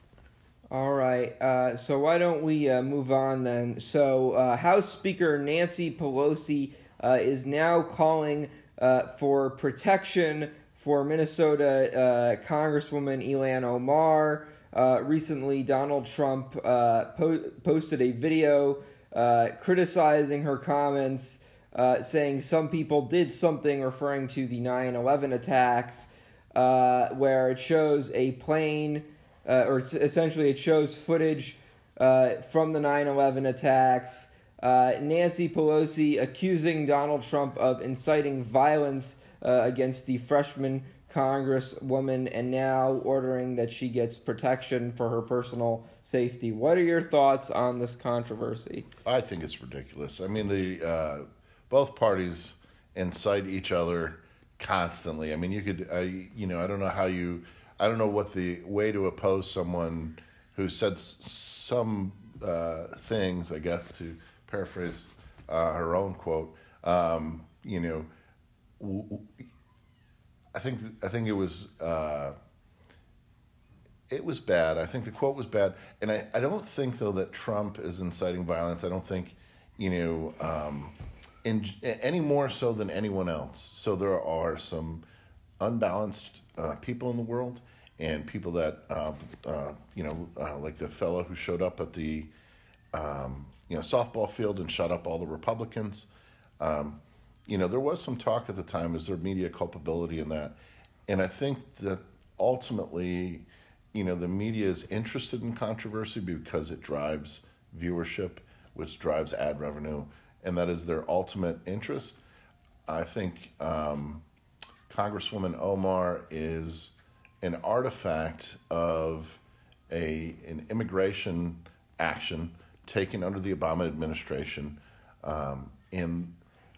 All right, uh, so why don't we uh, move on then? So uh, House Speaker Nancy Pelosi uh, is now calling uh, for protection for Minnesota uh, Congresswoman Ilhan Omar. Uh, recently, Donald Trump uh, po- posted a video uh, criticizing her comments, uh, saying some people did something, referring to the nine eleven attacks. Uh, where it shows a plane, uh, or essentially it shows footage uh, from the nine eleven attacks. Uh, Nancy Pelosi accusing Donald Trump of inciting violence uh, against the freshman congresswoman, and now ordering that she gets protection for her personal safety. What are your thoughts on this controversy? I think it's ridiculous. I mean, the uh, both parties incite each other constantly. I mean, you could, I, you know, I don't know how you, I don't know what the way to oppose someone who said s- some uh, things, I guess, to paraphrase uh, her own quote. Um, you know, w- w- I think I think it was uh, it was bad. I think the quote was bad, and I, I don't think though that Trump is inciting violence. I don't think, you know. Um, In, any more so than anyone else. So there are some unbalanced uh, people in the world, and people that, uh, uh, you know, uh, like the fellow who showed up at the, um, you know, softball field and shut up all the Republicans. Um, you know, there was some talk at the time, is there media culpability in that? And I think that ultimately, you know, the media is interested in controversy because it drives viewership, which drives ad revenue, and that is their ultimate interest. I think um, Congresswoman Omar is an artifact of a an immigration action taken under the Obama administration, um, and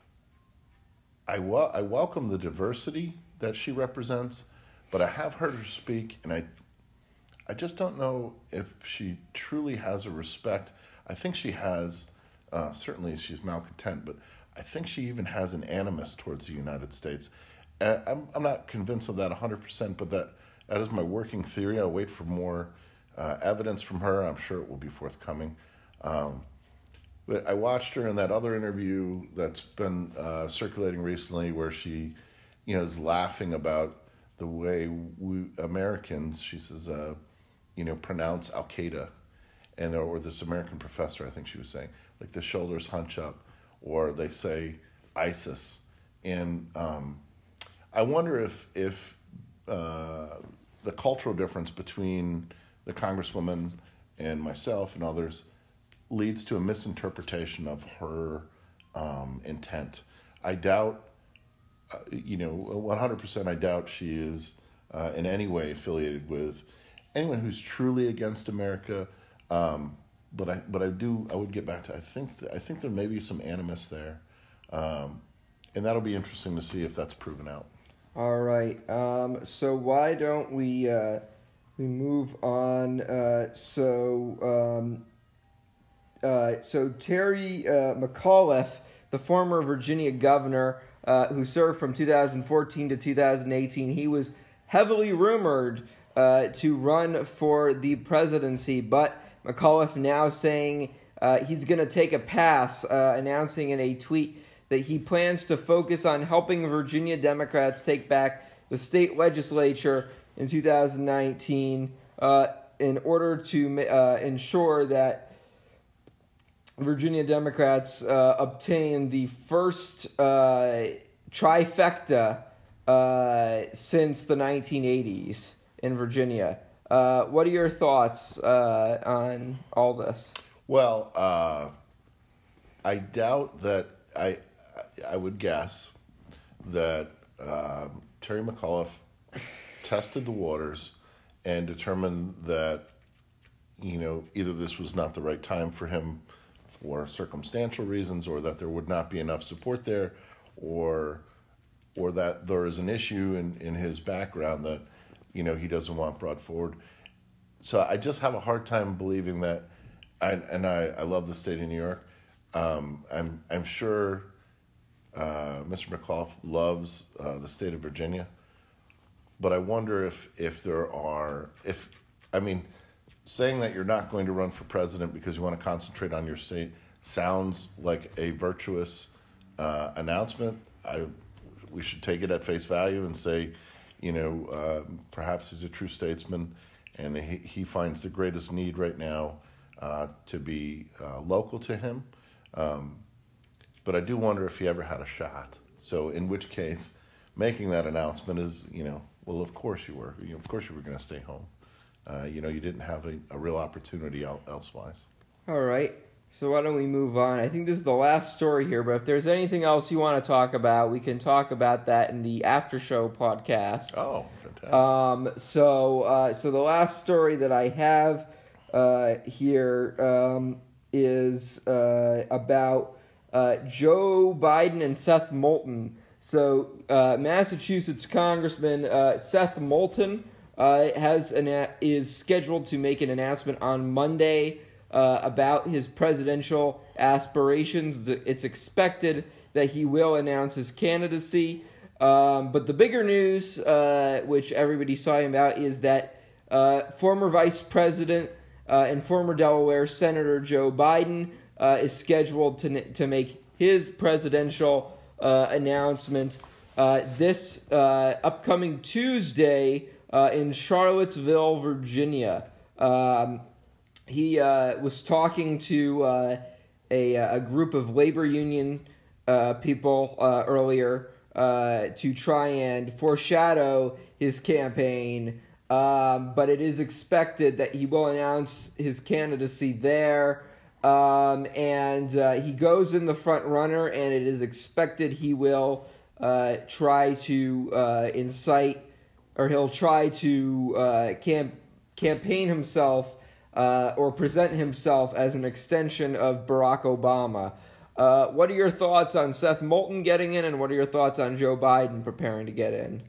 I wel- I welcome the diversity that she represents, but I have heard her speak, and I I just don't know if she truly has a respect. I think she has. Uh, certainly she's malcontent, but I think she even has an animus towards the United States. And I'm, I'm not convinced of that one hundred percent, but that, that is my working theory. I'll wait for more uh, evidence from her. I'm sure it will be forthcoming. Um, but I watched her in that other interview that's been uh, circulating recently where she, you know, is laughing about the way we Americans, she says, uh, you know, pronounce Al-Qaeda. And, or this American professor, I think she was saying, like the shoulders hunch up, or they say ISIS. And um, I wonder if if uh, the cultural difference between the Congresswoman and myself and others leads to a misinterpretation of her um, intent. I doubt, uh, you know, one hundred percent I doubt she is uh, in any way affiliated with anyone who's truly against America. Um, but I, but I do, I would get back to, I think, th- I think there may be some animus there. Um, and that'll be interesting to see if that's proven out. All right. Um, so why don't we uh, we move on? Uh, so um, uh, so Terry uh, McAuliffe, the former Virginia governor uh, who served from two thousand fourteen to two thousand eighteen, he was heavily rumored uh, to run for the presidency, but McAuliffe now saying uh, he's going to take a pass, uh, announcing in a tweet that he plans to focus on helping Virginia Democrats take back the state legislature in two thousand nineteen uh, in order to uh, ensure that Virginia Democrats uh, obtain the first uh, trifecta uh, since the nineteen eighties in Virginia. Uh, what are your thoughts uh, on all this? Well, uh, I doubt that I. I would guess that um, Terry McAuliffe tested the waters and determined that, you know, either this was not the right time for him for circumstantial reasons, or that there would not be enough support there, or or that there is an issue in, in his background that, you know, he doesn't want brought forward. So I just have a hard time believing that, I, and I, I love the state of New York. Um, I'm I'm sure uh, Mister McAuliffe loves uh, the state of Virginia, but I wonder if if there are if I mean, saying that you're not going to run for president because you want to concentrate on your state sounds like a virtuous uh, announcement. I we should take it at face value and say, you know, uh, perhaps he's a true statesman, and he, he finds the greatest need right now uh, to be uh, local to him. Um, but I do wonder if he ever had a shot. So in which case, making that announcement is, you know, well, of course you were. You know, of course you were going to stay home. Uh, you know, you didn't have a, a real opportunity el- elsewise. All right. So why don't we move on? I think this is the last story here, but if there's anything else you want to talk about, we can talk about that in the after show podcast. Oh, fantastic. Um, so, uh, so the last story that I have uh, here um, is uh, about uh, Joe Biden and Seth Moulton. So, uh, Massachusetts Congressman uh, Seth Moulton uh, has an is scheduled to make an announcement on Monday uh, about his presidential aspirations. It's expected that he will announce his candidacy. Um, but the bigger news, uh, which everybody saw about, is that uh, former Vice President uh, and former Delaware Senator Joe Biden uh, is scheduled to to make his presidential uh, announcement uh, this uh, upcoming Tuesday uh, in Charlottesville, Virginia. Um, he uh, was talking to uh, a a group of labor union uh, people uh, earlier. Uh, to try and foreshadow his campaign, um, but it is expected that he will announce his candidacy there, um, and uh, he goes in the front runner, and it is expected he will uh, try to uh, incite, or he'll try to uh, camp- campaign himself uh, or present himself as an extension of Barack Obama. Uh, what are your thoughts on Seth Moulton getting in, and what are your thoughts on Joe Biden preparing to get in?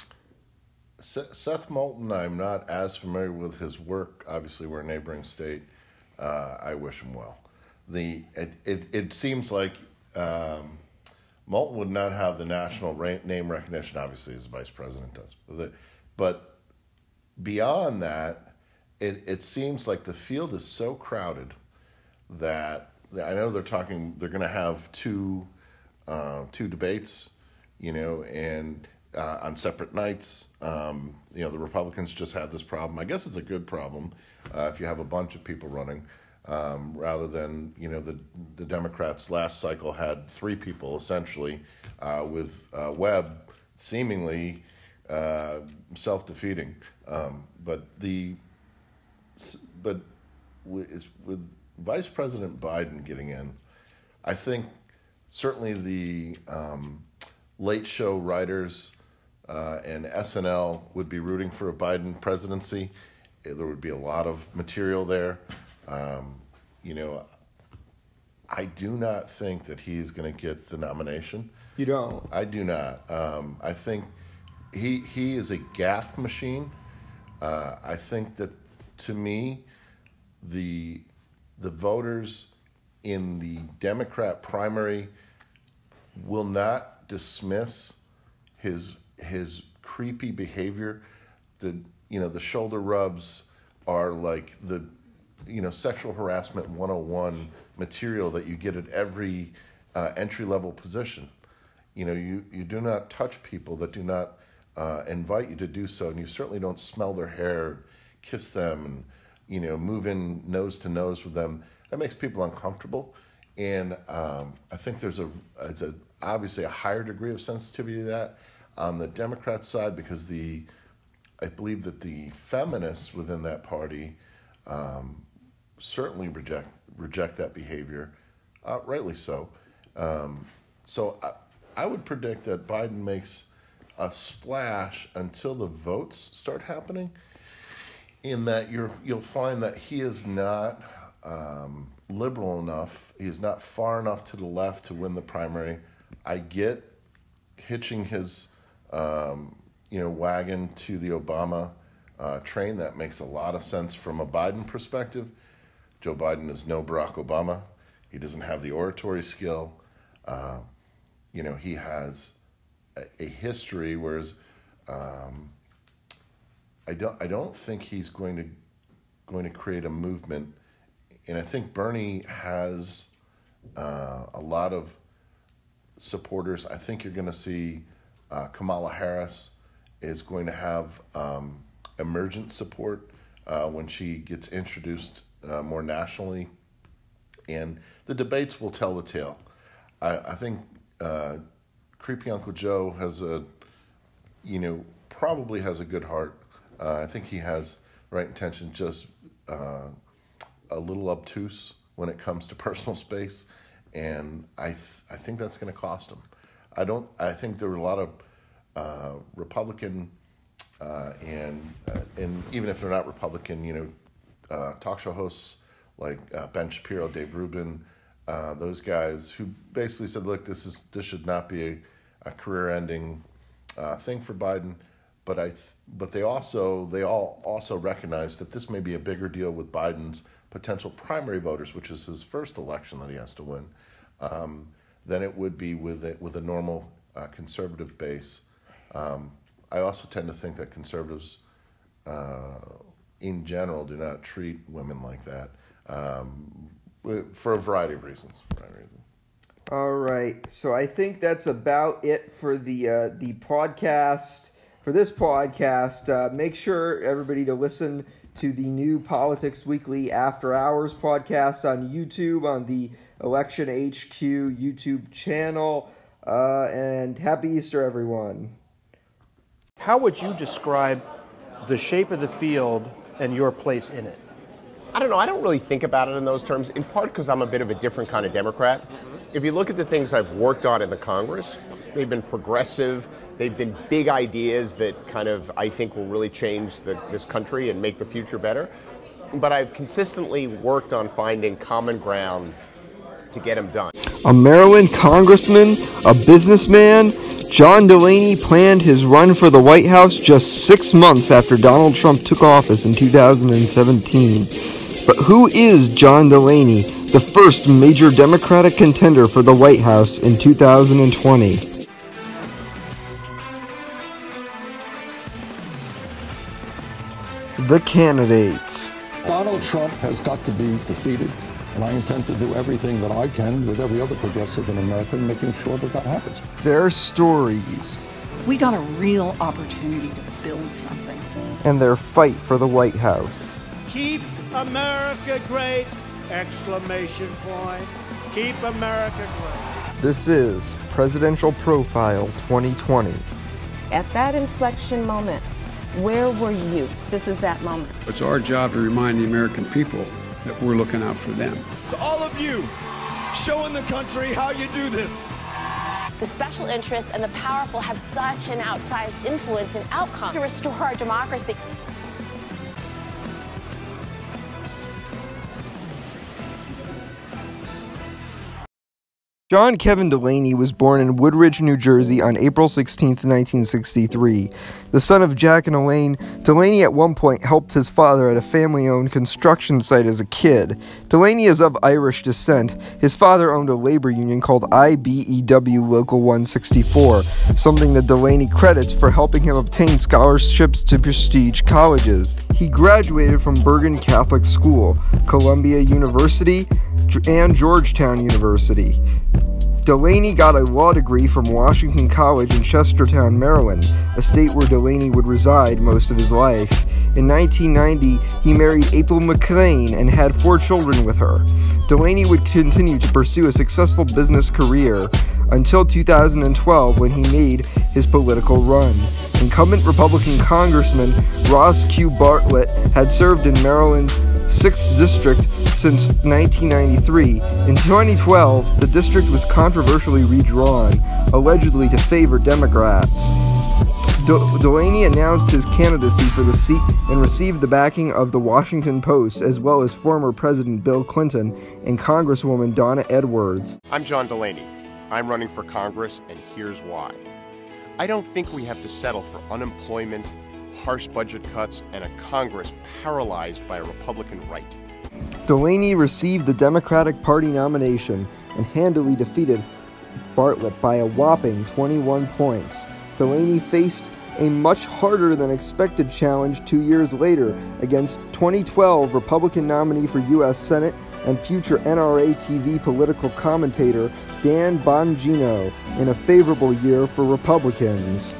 Seth Moulton, I'm not as familiar with his work. Obviously, we're a neighboring state. Uh, I wish him well. The it it, it seems like um, Moulton would not have the national ra- name recognition, obviously, as the vice president does. But, the, but beyond that, it it seems like the field is so crowded that. I know they're talking. They're going to have two, uh, two debates, you know, and uh, on separate nights. Um, you know, the Republicans just had this problem. I guess it's a good problem uh, if you have a bunch of people running, um, rather than you know the the Democrats last cycle had three people essentially, uh, with uh, Webb seemingly uh, self-defeating. Um, but the but with, with Vice President Biden getting in, I think certainly the um, late show writers uh, and S N L would be rooting for a Biden presidency. There would be a lot of material there. Um, you know, I do not think that he's going to get the nomination. You don't? I do not. Um, I think he he is a gaffe machine. Uh, I think that, to me, the the voters in the Democrat primary will not dismiss his his creepy behavior. The you know the shoulder rubs are like the you know sexual harassment one oh one material that you get at every uh, entry level position. You know you, you do not touch people that do not uh, invite you to do so, and you certainly don't smell their hair, kiss them, and you know move in nose to nose with them. That makes people uncomfortable, and um, I think there's a it's a obviously a higher degree of sensitivity to that on the Democrat side, because the I believe that the feminists within that party um, certainly reject reject that behavior, uh, rightly so. Um, so I, I would predict that Biden makes a splash until the votes start happening. In that you're you'll find that he is not um, liberal enough. He is not far enough to the left to win the primary. I get hitching his um, you know wagon to the Obama uh, train. That makes a lot of sense from a Biden perspective. Joe Biden is no Barack Obama. He doesn't have the oratory skill. Uh, you know, he has a, a history, whereas um, I don't. I don't think he's going to going to create a movement. And I think Bernie has uh, a lot of supporters. I think you're going to see uh, Kamala Harris is going to have um, emergent support uh, when she gets introduced uh, more nationally. And the debates will tell the tale. I, I think uh, Creepy Uncle Joe has a, you know, probably has a good heart. Uh, I think he has the right intention, just uh, a little obtuse when it comes to personal space. And I th- I think that's going to cost him. I don't. I think there were a lot of uh, Republican uh, and uh, and even if they're not Republican, you know, uh, talk show hosts like uh, Ben Shapiro, Dave Rubin, uh, those guys who basically said, "Look, this is this should not be a, a career-ending uh, thing for Biden." But I, th- but they also they all also recognize that this may be a bigger deal with Biden's potential primary voters, which is his first election that he has to win, um, than it would be with a, with a normal uh, conservative base. Um, I also tend to think that conservatives, uh, in general, do not treat women like that um, for a variety of reasons. Variety of reasons. All right, so I think that's about it for the uh, the podcast. For this podcast, uh, make sure everybody to listen to the new Politics Weekly After Hours podcast on YouTube, on the Election H Q YouTube channel. Uh, and happy Easter, everyone. How would you describe the shape of the field and your place in it? I don't know. I don't really think about it in those terms, in part because I'm a bit of a different kind of Democrat. If you look at the things I've worked on in the Congress, they've been progressive. They've been big ideas that kind of, I think, will really change the, this country and make the future better. But I've consistently worked on finding common ground to get them done. A Maryland congressman, a businessman, John Delaney planned his run for the White House just six months after Donald Trump took office in two thousand seventeen. But who is John Delaney, the first major Democratic contender for the White House in two thousand twenty? The candidates. Donald Trump has got to be defeated, and I intend to do everything that I can with every other progressive in America, making sure that that happens. Their stories. We got a real opportunity to build something. And their fight for the White House. Keep America great! Exclamation point. Keep America great. This is Presidential Profile twenty twenty. At that inflection moment, where were you? This is that moment. It's our job to remind the American people that we're looking out for them. So all of you, showing the country how you do this. The special interests and the powerful have such an outsized influence in outcome to restore our democracy. John Kevin Delaney was born in Woodridge, New Jersey on April sixteenth, nineteen sixty-three. The son of Jack and Elaine, Delaney at one point helped his father at a family-owned construction site as a kid. Delaney is of Irish descent. His father owned a labor union called I B E W Local one sixty-four, something that Delaney credits for helping him obtain scholarships to prestige colleges. He graduated from Bergen Catholic School, Columbia University, and Georgetown University. Delaney got a law degree from Washington College in Chestertown, Maryland, a state where Delaney would reside most of his life. In nineteen ninety, he married Ethel McLean and had four children with her. Delaney would continue to pursue a successful business career until two thousand twelve, when he made his political run. Incumbent Republican Congressman Ross Q. Bartlett had served in Maryland's sixth District since nineteen ninety-three. In twenty twelve, the district was controversially redrawn, allegedly to favor Democrats. De- Delaney announced his candidacy for the seat and received the backing of the Washington Post, as well as former President Bill Clinton and Congresswoman Donna Edwards. I'm John Delaney. I'm running for Congress, and here's why. I don't think we have to settle for unemployment, harsh budget cuts, and a Congress paralyzed by a Republican right. Delaney received the Democratic Party nomination and handily defeated Bartlett by a whopping twenty-one points. Delaney faced a much harder than expected challenge two years later against twenty twelve Republican nominee for U S Senate and future N R A T V political commentator Dan Bongino in a favorable year for Republicans.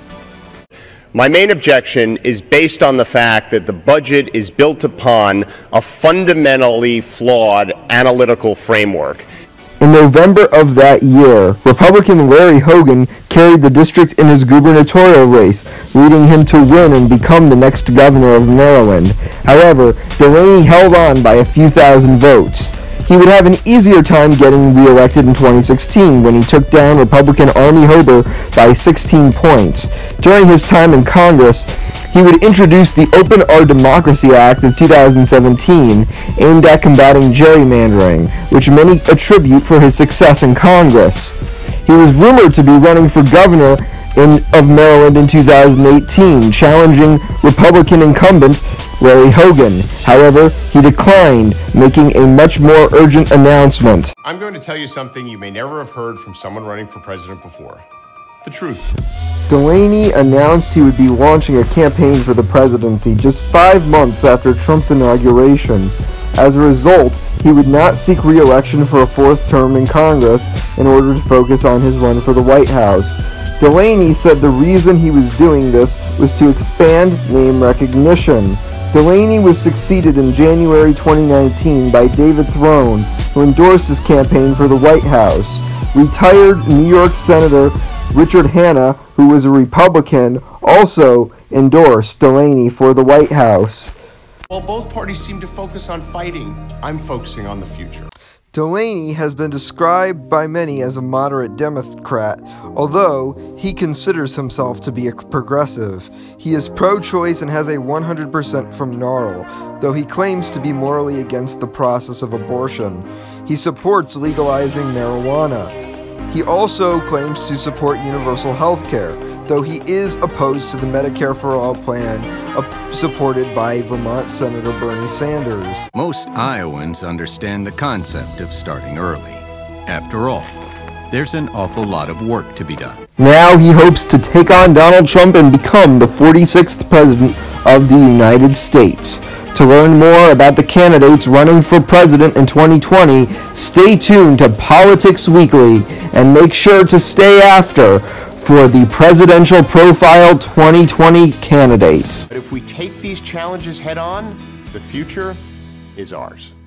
My main objection is based on the fact that the budget is built upon a fundamentally flawed analytical framework. In November of that year, Republican Larry Hogan carried the district in his gubernatorial race, leading him to win and become the next governor of Maryland. However, Delaney held on by a few thousand votes. He would have an easier time getting reelected in twenty sixteen when he took down Republican Army Hober by sixteen points. During his time in Congress, he would introduce the Open Our Democracy Act of two thousand seventeen, aimed at combating gerrymandering, which many attribute for his success in Congress. He was rumored to be running for governor in, of Maryland in two thousand eighteen, challenging Republican incumbent Larry Hogan. However, he declined, making a much more urgent announcement. I'm going to tell you something you may never have heard from someone running for president before. The truth. Delaney announced he would be launching a campaign for the presidency just five months after Trump's inauguration. As a result, he would not seek re-election for a fourth term in Congress in order to focus on his run for the White House. Delaney said the reason he was doing this was to expand name recognition. Delaney was succeeded in January twenty nineteen by David Throne, who endorsed his campaign for the White House. Retired New York Senator Richard Hanna, who was a Republican, also endorsed Delaney for the White House. While both parties seem to focus on fighting, I'm focusing on the future. Delaney has been described by many as a moderate Democrat, although he considers himself to be a progressive. He is pro-choice and has a one hundred percent from N A R L, though he claims to be morally against the process of abortion. He supports legalizing marijuana. He also claims to support universal health care, though he is opposed to the Medicare for All plan uh, supported by Vermont Senator Bernie Sanders. Most Iowans understand the concept of starting early. After all, there's an awful lot of work to be done. Now he hopes to take on Donald Trump and become the forty-sixth President of the United States. To learn more about the candidates running for president in twenty twenty, stay tuned to Politics Weekly and make sure to stay after for the Presidential Profile twenty twenty candidates. But if we take these challenges head on, the future is ours.